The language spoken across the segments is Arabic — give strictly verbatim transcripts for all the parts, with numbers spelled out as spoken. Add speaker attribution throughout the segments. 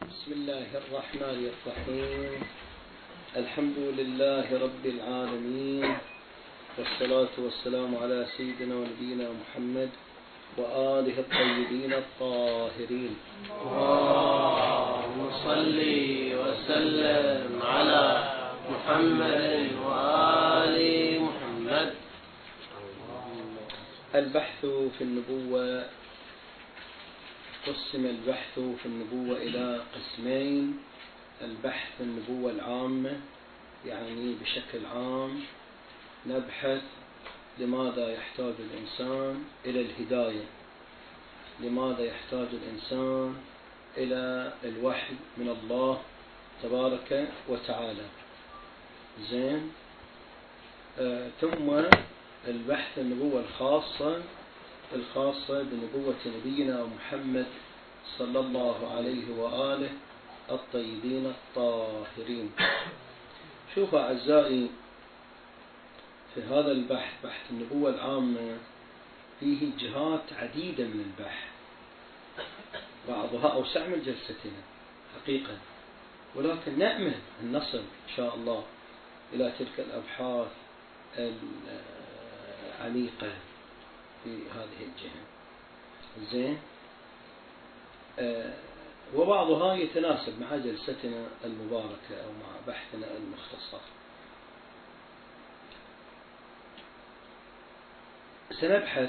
Speaker 1: بسم الله الرحمن الرحيم. الحمد لله رب العالمين، والصلاة والسلام على سيدنا ونبينا محمد وآله الطيبين الطاهرين.
Speaker 2: اللهم صل وسلم على محمد وآل محمد.
Speaker 1: البحث في النبوة. قسم البحث في النبوة إلى قسمين: البحث في النبوة العامة، يعني بشكل عام نبحث لماذا يحتاج الإنسان إلى الهداية، لماذا يحتاج الإنسان إلى الوحي من الله تبارك وتعالى. زين. آه ثم البحث النبوة الخاصة الخاصة بنبوة نبينا محمد صلى الله عليه وآله الطيبين الطاهرين. شوفوا أعزائي، في هذا البحث، بحث النبوة العامة، فيه جهات عديدة من البحث، بعضها أوسع من جلستنا حقيقة، ولكن نأمل أن نصل إن شاء الله إلى تلك الأبحاث العميقة في هذه الجهة. زين. آه وبعضها يتناسب مع جلستنا المباركة أو مع بحثنا المختصر. سنبحث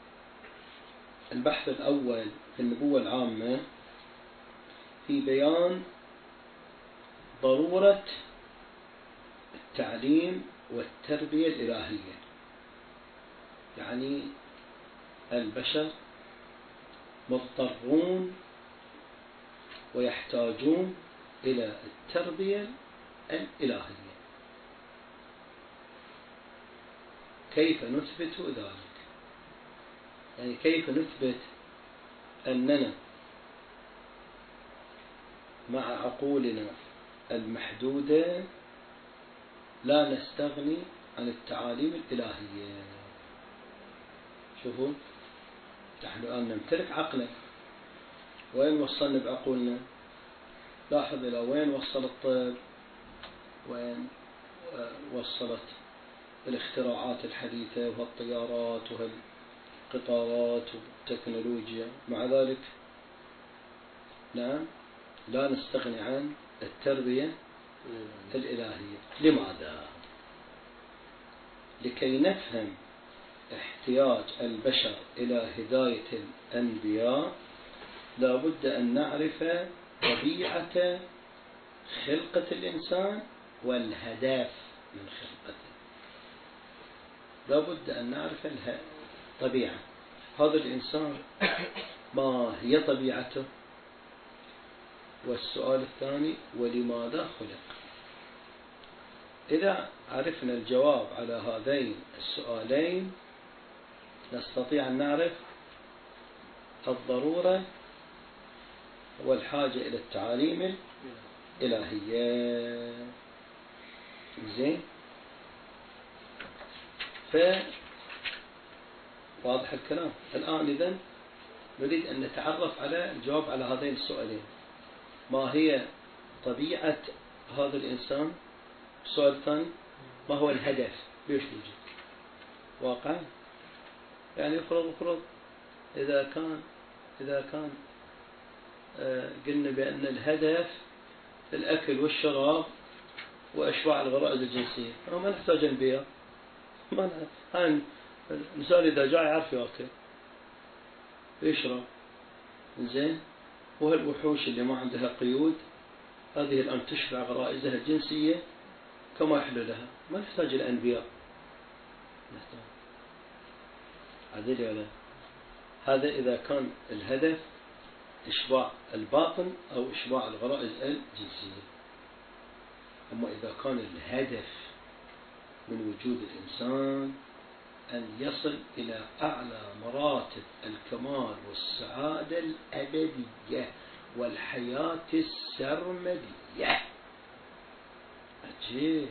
Speaker 1: البحث الأول في النبوة العامة في بيان ضرورة التعليم والتربية الإلهية، يعني البشر مضطرون ويحتاجون إلى التربية الإلهية. كيف نثبت ذلك؟ يعني كيف نثبت أننا مع عقولنا المحدودة لا نستغني عن التعاليم الإلهية؟ شوفوا، نحن الآن نمتلك عقلا، وين وصلنا بعقولنا؟ لاحظ إلى وين وصل الطب، وين وصلت الاختراعات الحديثة وهالطيارات وهالقطارات والتكنولوجيا. مع ذلك نعم لا نستغني عن التربية الإلهية. لماذا؟ لكي نفهم احتياج البشر إلى هداية الأنبياء لا بد أن نعرف طبيعة خلقة الإنسان والهدف من خلقته. لا بد أن نعرف الطبيعة، هذا الإنسان ما هي طبيعته، والسؤال الثاني ولماذا خلق. إذا عرفنا الجواب على هذين السؤالين نستطيع أن نعرف الضرورة والحاجة إلى التعاليم الإلهية. زين. ف واضح الكلام الآن. إذن نريد أن نتعرف على الجواب على هذين السؤالين: ما هي طبيعة هذا الإنسان؟ السؤال الثاني: ما هو الهدف؟ ليش يوجد؟ واقع. يعني افرض افرض إذا كان إذا كان آه قلنا بأن الهدف الأكل والشراب وإشباع الغرائز الجنسية، ما نحتاج أنبياء. ما هاي الإنسان إذا جاء يعرف يأكل يشرب. زين. وهالوحوش اللي ما عندها قيود هذه الآن تشبع غرائزها الجنسية كما يحلو لها، ما نحتاج إلى أنبياء. نحتاج عدل ولا؟ هذا إذا كان الهدف إشباع الباطن أو إشباع الغرائز الجنسية. أما إذا كان الهدف من وجود الإنسان أن يصل إلى أعلى مراتب الكمال والسعادة الأبدية والحياة السرمدية. عجيب.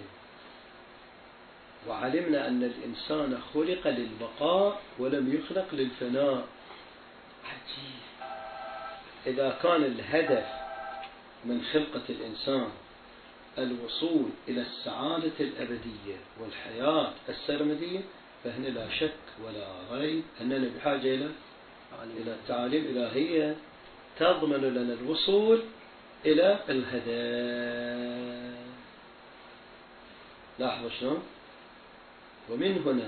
Speaker 1: وعلمنا أن الإنسان خلق للبقاء ولم يخلق للفناء. عجيب. إذا كان الهدف من خلقة الإنسان الوصول إلى السعادة الأبدية والحياة السرمدية، فهنا لا شك ولا ريب أننا بحاجة إلى إلى تعاليم إلهية تضمن لنا الوصول إلى الهدف. لاحظوا شلون؟ ومن هنا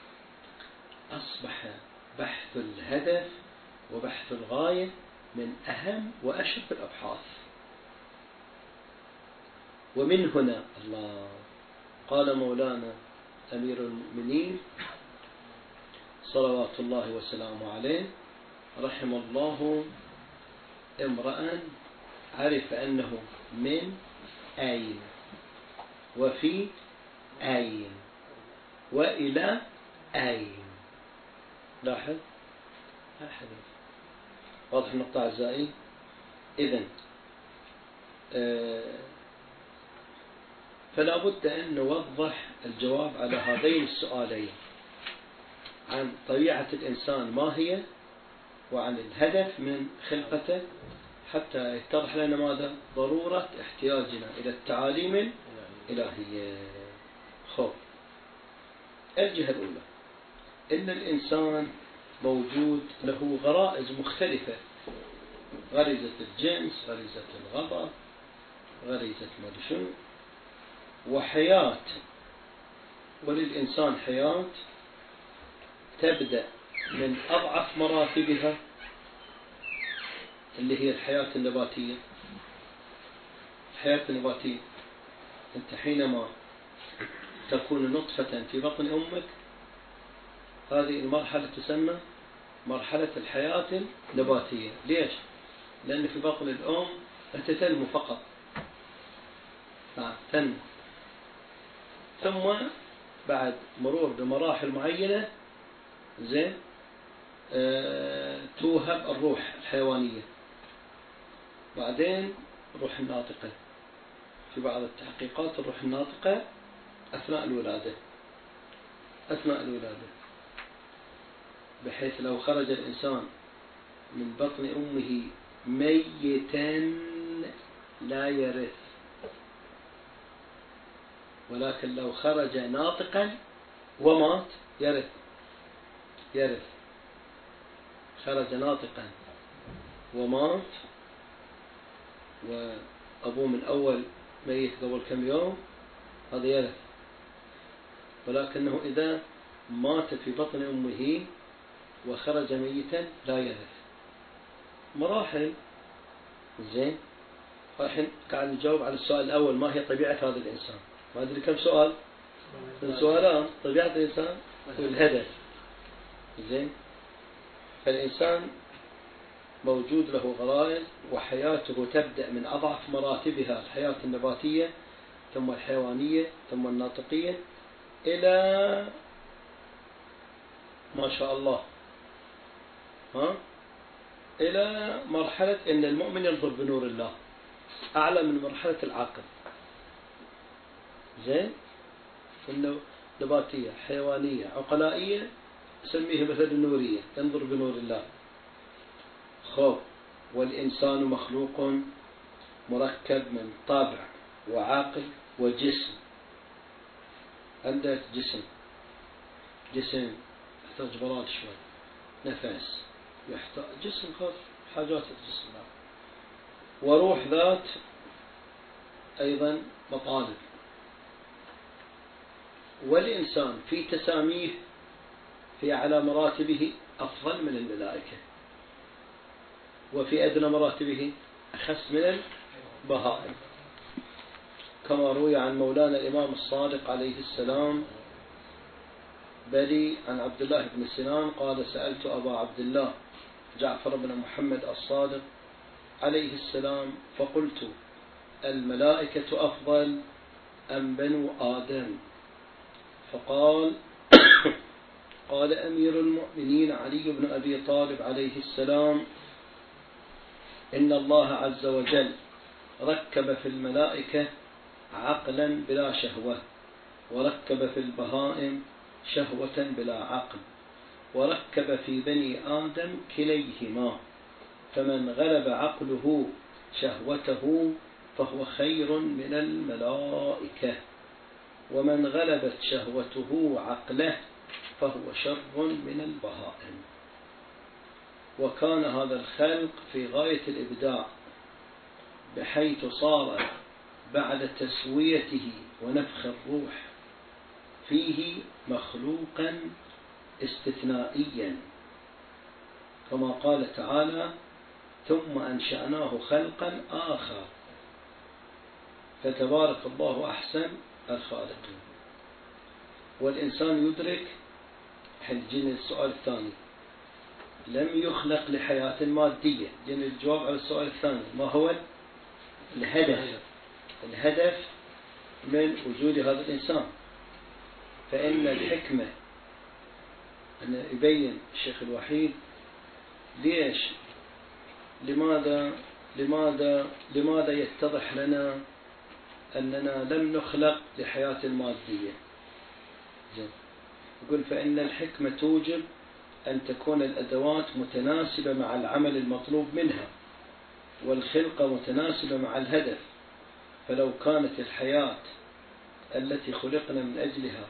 Speaker 1: أصبح بحث الهدف وبحث الغاية من أهم وأشرف الأبحاث. ومن هنا الله قال مولانا أمير المؤمنين صلوات الله وسلامه عليه: رحم الله امرأ عرف أنه من أين وفي أين وإلى أين. لاحظ لاحظ واضح النقطة أعزائي. إذن آه فلا بد أن نوضح الجواب على هذين السؤالين عن طبيعة الإنسان ما هي، وعن الهدف من خلقته، حتى يتضح لنا ماذا ضرورة احتياجنا إلى التعاليم الإلهية. خب الجهة الأولى، إن الإنسان موجود له غرائز مختلفة: غريزة الجنس، غريزة الغضب، غريزة مدشو، وحياة. وللإنسان حياة تبدأ من أضعف مراتبها اللي هي الحياة النباتية. الحياة النباتية، أنت حينما تكون نطفة في بطن أمك، هذه المرحلة تسمى مرحلة الحياة النباتية. ليش؟ لأن في بطن الأم أنت تنمو فقط، تنمو، ثم بعد مرور بمراحل معينة زين أه توهب الروح الحيوانية، بعدين الروح الناطقة. في بعض التحقيقات الروح الناطقة أثناء الولادة، أثناء الولادة، بحيث لو خرج الإنسان من بطن أمه ميتا لا يرث، ولكن لو خرج ناطقا ومات يرث يرث خرج ناطقا ومات وأبوه من أول ميت قبل كم يوم، هذا يرث. ولكنه إذا مات في بطن أمه وخرج ميتا لا يرث. مراحل. زين، الحين قاعد نجاوب على السؤال الأول: ما هي طبيعة هذا الإنسان؟ ما أدري كم سؤال، من سؤالان: طبيعة الإنسان والهدف. زين، فالإنسان موجود له غرائز، وحياته تبدأ من أضعف مراتبها الحياة النباتية، ثم الحيوانية، ثم الناطقية، إلى ما شاء الله ها إلى مرحلة إن المؤمن ينظر بنور الله، أعلى من مرحلة العقل. زين، إنه نباتية، حيوانية، عقلائية، سميه مثل النورية، ينظر بنور الله. خب، والإنسان مخلوق مركب من طبع وعقل وجسم. عندك جسم، جسم يحتاج براد شوي، نفس، يحتاج جسم، خف حاجات الجسم، وروح ذات أيضا مطالب. والإنسان في تساميه في أعلى مراتبه أفضل من الملائكة، وفي أدنى مراتبه أخس من البهائم، كما روي عن مولانا الإمام الصادق عليه السلام بل عن عبد الله بن سنان قال: سألت أبا عبد الله جعفر بن محمد الصادق عليه السلام فقلت: الملائكة أفضل أم بنو آدم؟ فقال قال أمير المؤمنين علي بن أبي طالب عليه السلام: إن الله عز وجل ركب في الملائكة عقلا بلا شهوة، وركب في البهائم شهوة بلا عقل، وركب في بني آدم كليهما، فمن غلب عقله شهوته فهو خير من الملائكة، ومن غلبت شهوته عقله فهو شر من البهائم. وكان هذا الخلق في غاية الإبداع، بحيث صار بعد تسويته ونفخ الروح فيه مخلوقا استثنائيا، كما قال تعالى: ثم أنشأناه خلقا آخر فتبارك الله أحسن الخالقين. والإنسان يدرك، حين جينا السؤال الثاني، لم يخلق لحياة مادية. جينا الجواب على السؤال الثاني، ما هو الهدف الهدف من وجود هذا الإنسان؟ فإن الحكمة أن يبين الشيخ الوحيد ليش لماذا لماذا لماذا يتضح لنا أننا لم نخلق لحياة مادية. يقول: فإن الحكمة توجب أن تكون الأدوات متناسبة مع العمل المطلوب منها، والخلقة متناسبة مع الهدف. فلو كانت الحياة التي خلقنا من أجلها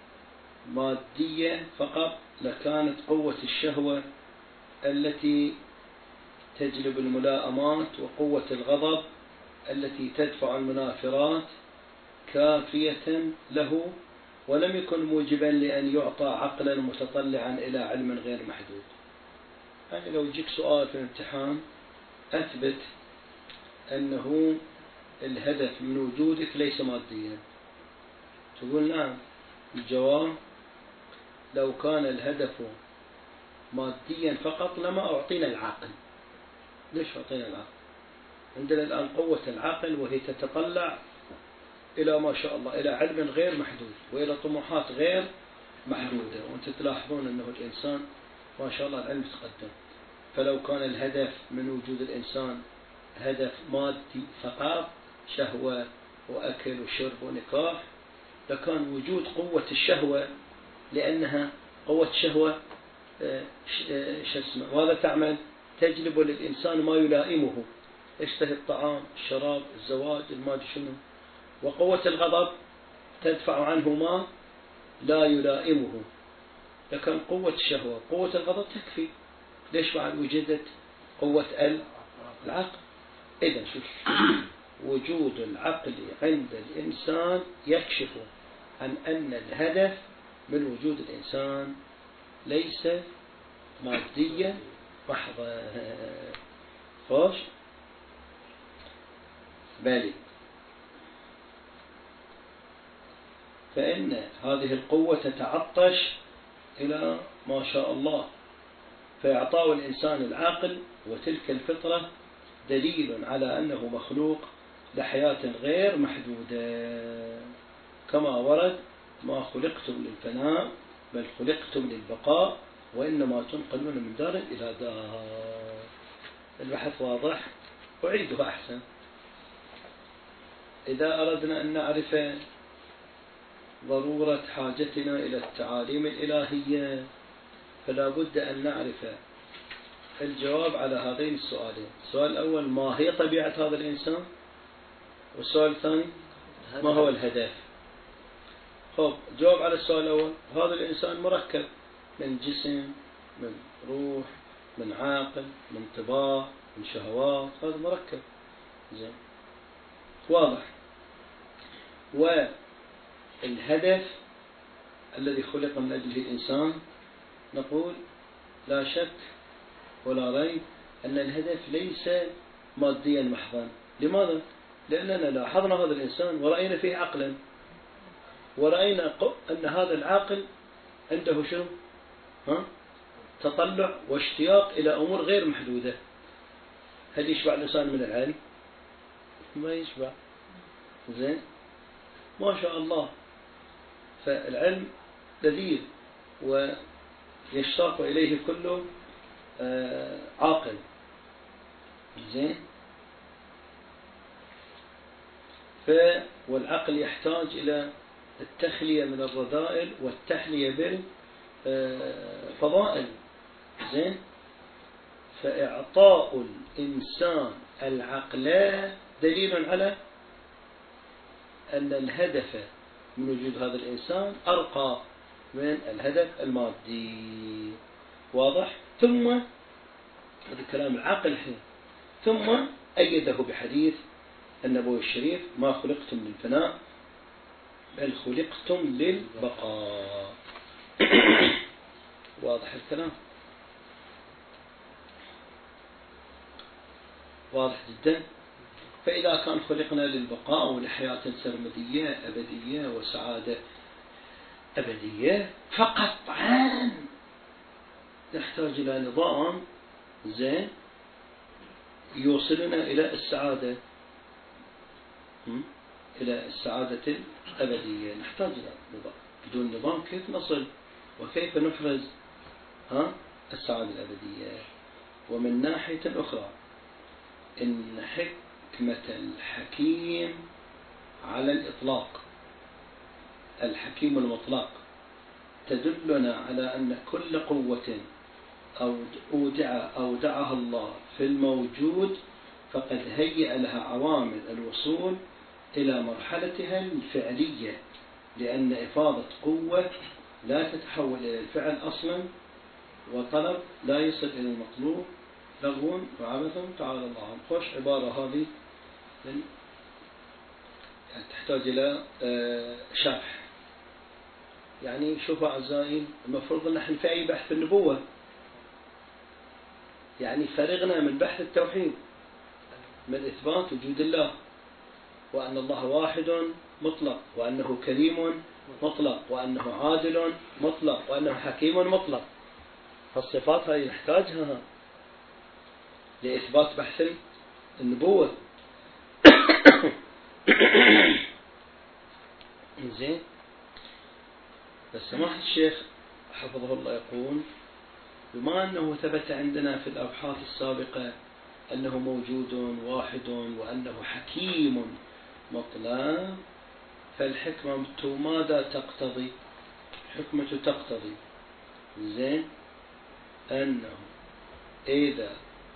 Speaker 1: مادية فقط، لكانت قوة الشهوة التي تجلب الملائمات وقوة الغضب التي تدفع المنافرات كافية له، ولم يكن موجبا لأن يعطى عقلا متطلعا إلى علم غير محدود. يعني لو يجيك سؤال في الامتحان: أثبت أنه الهدف من وجودك ليس ماديا، تقول نعم. الجواب: لو كان الهدف ماديا فقط لما أعطينا العقل. ليش أعطينا العقل؟ عندنا الآن قوة العقل، وهي تتطلع إلى ما شاء الله إلى علم غير محدود وإلى طموحات غير محدودة. وأنت تلاحظون أنه الإنسان ما شاء الله العلم تقدم. فلو كان الهدف من وجود الإنسان هدف مادي فقط، شهوة وأكل وشرب ونكاح، لكان وجود قوة الشهوة، لأنها قوة الشهوة شو اسمه ماذا تعمل؟ تجلب للإنسان ما يلائمه، يشتهي الطعام، الشراب، الزواج، المال، شنو. وقوة الغضب تدفع عنه ما لا يلائمه، لكن قوة الشهوة قوة الغضب تكفي. ليش بعد وجدت قوة العقل؟ إذا شوف، وجود العقل عند الإنسان يكشف عن أن الهدف من وجود الإنسان ليس ماديا محضا. خوش بالي. فإن هذه القوة تتعطش إلى ما شاء الله، فإعطاء الإنسان العقل وتلك الفطرة دليل على أنه مخلوق لحياة غير محدودة، كما ورد: ما خلقتم للفناء بل خلقتم للبقاء وإنما تنقلون من دار إلى دار. البحث واضح، أعيده أحسن. إذا أردنا أن نعرف ضرورة حاجتنا إلى التعاليم الإلهية، فلا بد أن نعرف الجواب على هذين السؤالين. السؤال الأول: ما هي طبيعة هذا الإنسان؟ والسؤال الثاني: ما هو الهدف؟ خب، جواب على السؤال الأول: هذا الإنسان مركب من جسم، من روح، من عقل، من طباع، من شهوات. هذا مركب زين واضح. والهدف الذي خلق من أجله الإنسان، نقول لا شك ولا ريب أن الهدف ليس ماديا محضا. لماذا؟ لأننا لاحظنا هذا الإنسان ورأينا فيه عقلا، ورأينا أن هذا العقل عنده شنو؟ ها؟ تطلع واشتياق إلى أمور غير محدودة. هل يشبع الإنسان من العلم؟ ما يشبع. زين ما شاء الله. فالعلم لذيذ ويشتاق إليه كله عاقل. زين ف والعقل يحتاج إلى التخلية من الرذائل والتحلية بالفضائل. زين فإعطاء الإنسان العقل دليل على أن الهدف من وجود هذا الإنسان أرقى من الهدف المادي. واضح؟ ثم هذا كلام العقل الحين، ثم أيده بحديث النبوي الشريف: ما خلقتم للفناء بل خلقتم للبقاء. واضح الكلام؟ واضح جدا. فإذا كان خلقنا للبقاء ولحياة سرمدية أبدية وسعادة أبدية، فقطعا نحتاج إلى نظام زين يوصلنا إلى السعادة، إلى السعادة الأبدية. نحتاج إلى نظام، بدون نظام كيف نصل وكيف نحرز ها السعادة الأبدية؟ ومن ناحية أخرى إن حكمة الحكيم على الإطلاق، الحكيم المطلق، تدلنا على أن كل قوة أودع أودعها الله في الموجود فقد هيأ لها عوامل الوصول إلى مرحلتها الفعلية، لأن إفاضة قوة لا تتحول إلى الفعل أصلا، وطلب لا يصل إلى المطلوب، لغو وعبث. تعالى الله عن خوش عبارة هذه يعني تحتاج إلى شرح. يعني شوفوا أعزائي، المفروض أن نحن في أي بحث النبوة يعني فرغنا من بحث التوحيد، من إثبات وجود الله، وأن الله واحد مطلق، وأنه كريم مطلق، وأنه عادل مطلق، وأنه حكيم مطلق. فالصفات هذه نحتاجها لإثبات بحث النبوة. زين. بس سماحة الشيخ حفظه الله يقول: بما أنه ثبت عندنا في الأبحاث السابقة أنه موجود واحد وأنه حكيم مطلق، فالحكمة ماذا تقتضي؟ الحكمة تقتضي زين أنه إذا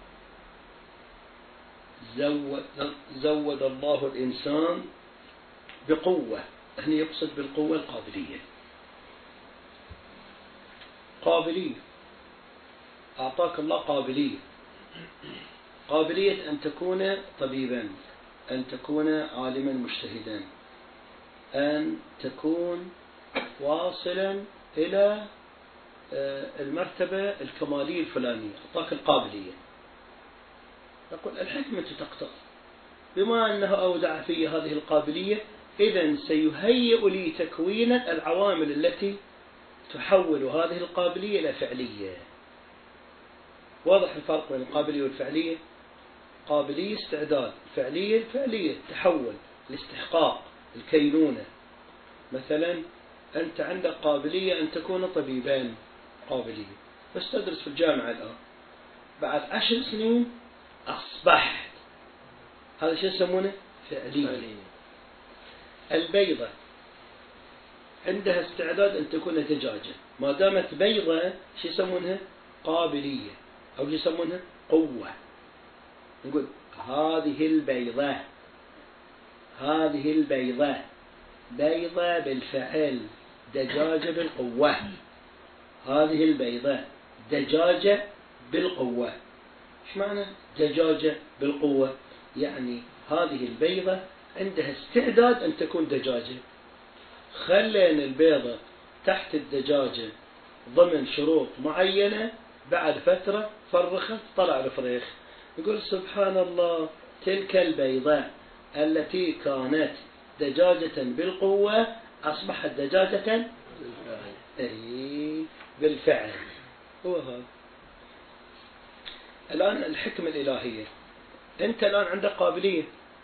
Speaker 1: زود, زود الله الإنسان بقوة، هنا يقصد بالقوة القابلية، قابلية أعطاك الله قابلية، قابلية أن تكون طبيبا، أن تكون عالما مجتهدا، أن تكون واصلا إلى المرتبة الكمالية الفلانية، أعطاك القابلية. نقول الحكمة تقتضي بما أنه أودع في هذه القابلية، إذن سيهيئ لي تكوين العوامل التي تحول هذه القابلية إلى فعلية. واضح الفرق بين القابلية والفعلية؟ قابلية استعداد، فعلية فعلية تحول، الاستحقاق، الكينونة. مثلا أنت عندك قابلية أن تكون طبيبان، قابلية بس تدرس في الجامعة الآن، بعد عشر سنين أصبحت، هذا شو يسمونه؟ فعلية. البيضة عندها استعداد أن تكون دجاجة، ما دامت بيضة شو يسمونها؟ قابلية، أو شو يسمونها؟ قوة. نقول هذه البيضة، هذه البيضة بيضة بالفعل، دجاجة بالقوة. هذه البيضة دجاجة بالقوة. إيش معنى دجاجة بالقوة؟ يعني هذه البيضة عندها استعداد أن تكون دجاجة. خلينا البيضة تحت الدجاجة ضمن شروط معينة، بعد فترة فرخت طلع الفريخ. يقول سبحان الله، تلك البيضة التي كانت دجاجة بالقوة أصبحت دجاجة بالفعل. هو هذا الآن الحكمة الإلهية. أنت الآن عندك قابلية،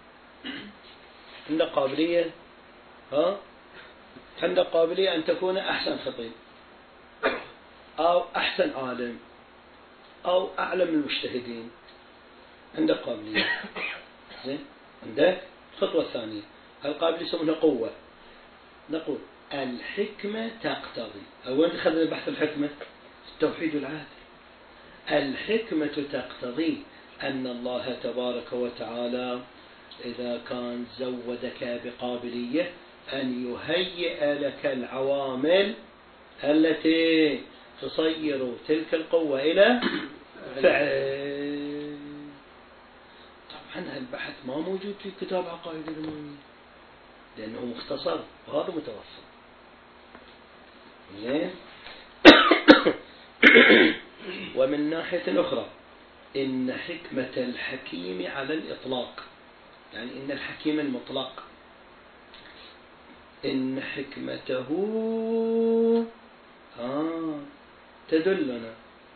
Speaker 1: عندك قابلية ها عندك قابلية أن تكون أحسن خطيب، أو أحسن عالم، أو أعلم المجتهدين. عندك قابلية زين. عندك الخطوة الثانية، القابلية يسمونها قوة. نقول الحكمة تقتضي، وين دخلنا بحث الحكمة؟ التوحيد والعدل. الحكمة تقتضي أن الله تبارك وتعالى إذا كان زودك بقابلية أن يهيئ لك العوامل التي تصير تلك القوة إلى فعل. طبعا البحث ما موجود في كتاب عقائد الإمامية لأنه مختصر وهذا متوفر. ومن ناحية أخرى إن حكمة الحكيم على الإطلاق، يعني إن الحكيم المطلق إن حكمته آه تدلنا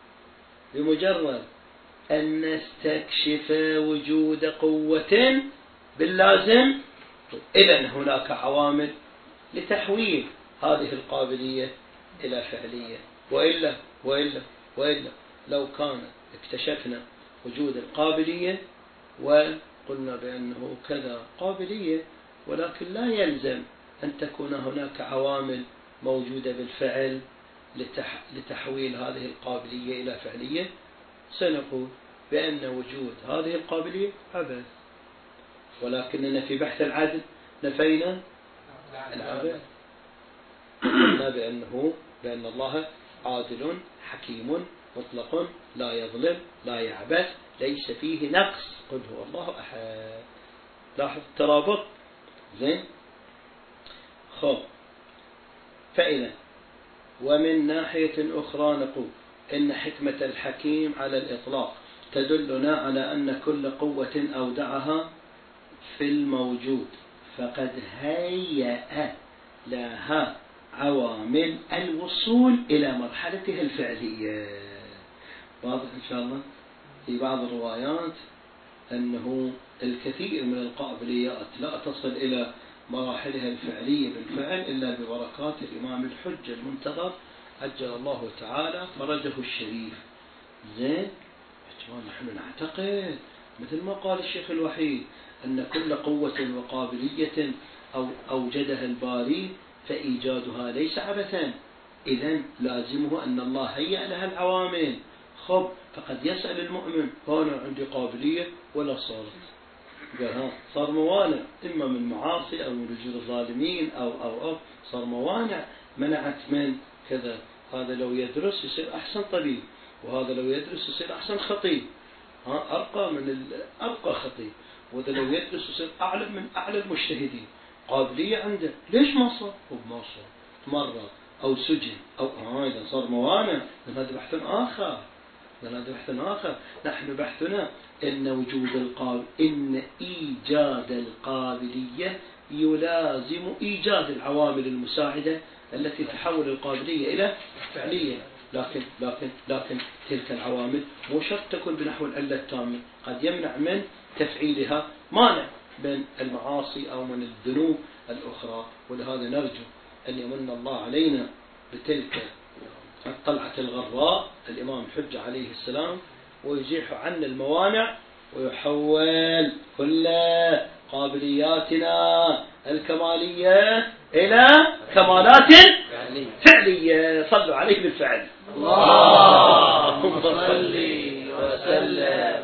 Speaker 1: بمجرد أن نستكشف وجود قوة باللازم إلى أن هناك عوامل لتحويل هذه القابلية إلى فعلية. وإلا وإلا وإلا لو كان اكتشفنا وجود القابلية وقلنا بأنه كذا قابلية ولكن لا يلزم أن تكون هناك عوامل موجودة بالفعل لتحويل هذه القابلية إلى فعلية، سنقول بأن وجود هذه القابلية عبث. ولكننا في بحث العدل نفينا العبث، قلنا بأنه بأن الله عادل حكيم مطلق لا يظلم لا يعبث ليس فيه نقص، قل هو الله أحد. لاحظ الترابط زين. خب فإذا ومن ناحية أخرى نقول إن حكمة الحكيم على الإطلاق تدلنا على أن كل قوة أودعها في الموجود فقد هيأ لها عوامل الوصول إلى مرحلتها الفعلية. واضح إن شاء الله. في بعض الروايات أنه الكثير من القابليات لا تصل إلى مراحلها الفعلية بالفعل إلا ببركات الإمام الحجة المنتظر عجل الله تعالى فرجه الشريف. زين. نحن نعتقد مثل ما قال الشيخ الوحيد أن كل قوة وقابلية أو أوجدها الباري فإيجادها ليس عبثا، إذن لازمه أن الله هيأ لها العوامل. خب فقد يسأل المؤمن أنا عندي قابلية ولا صارت، قال ها صار موانع إما من معاصي أو من وجود الظالمين أو أو أو صار موانع منعت من كذا. هذا لو يدرس يصير أحسن طبيب، وهذا لو يدرس يصير أحسن خطيب، ها أرقى من أرقى خطيب، وهذا لو يدرس يصير أعلم من أعلى المجتهدين. قابلية عنده ليش ما صار؟ هو ما صار مرة أو سجن أو آه إذا صار موانع. هذا بحث آخر، هذا بحث آخر. نحن بحثنا إن وجود القابل إن إيجاد القابلية يلازم إيجاد العوامل المساعدة التي تحول القابلية إلى فعلية. لكن لكن لكن تلك العوامل مو شرط تكون بنحو العلة التامة، قد يمنع من تفعيلها مانع من المعاصي أو من الذنوب الأخرى. ولهذا نرجو أن يمن الله علينا بتلك الطلعة الغراء الإمام الحجة عليه السلام ويزيح عنا الموانع ويحول كل قابلياتنا الكمالية إلى كمالات فعلية. صلوا عليه بالفعل.
Speaker 2: اللهم صل وسلم